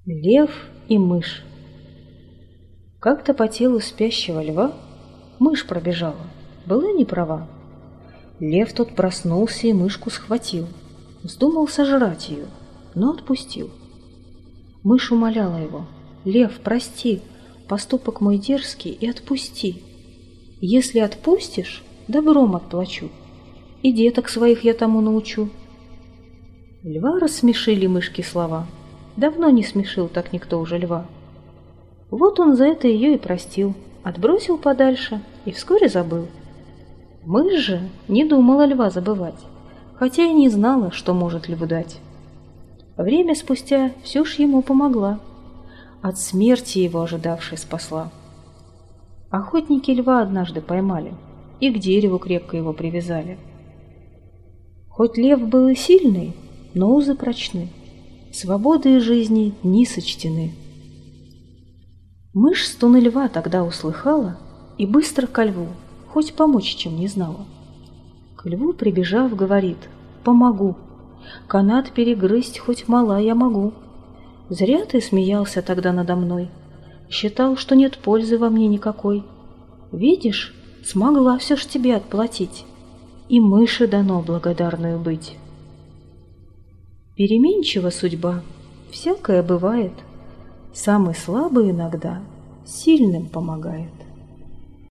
Лев и мышь. Как-то по телу спящего льва мышь пробежала, была не права. Лев тот проснулся и мышку схватил, вздумал сожрать ее, но отпустил. Мышь умоляла его: «Лев, прости, поступок мой дерзкий, и отпусти. Если отпустишь, добром отплачу, и деток своих я тому научу». Льва рассмешили мышки слова. Давно не смешил так никто уже льва. Вот он за это ее и простил, отбросил подальше и вскоре забыл. Мышь же не думала льва забывать, хотя и не знала, что может льву дать. Время спустя все ж ему помогла, от смерти его ожидавшей спасла. Охотники льва однажды поймали и к дереву крепко его привязали. Хоть лев был и сильный, но узы прочны, свободы и жизни дни сочтены. Мышь стоны льва тогда услыхала и быстро ко льву, хоть помочь чем не знала. К льву прибежав, говорит: «Помогу, канат перегрызть хоть мала я могу. Зря ты смеялся тогда надо мной, считал, что нет пользы во мне никакой. Видишь, смогла все ж тебе отплатить, и мыши дано благодарную быть». Переменчива судьба, всякое бывает. Самый слабый иногда сильным помогает.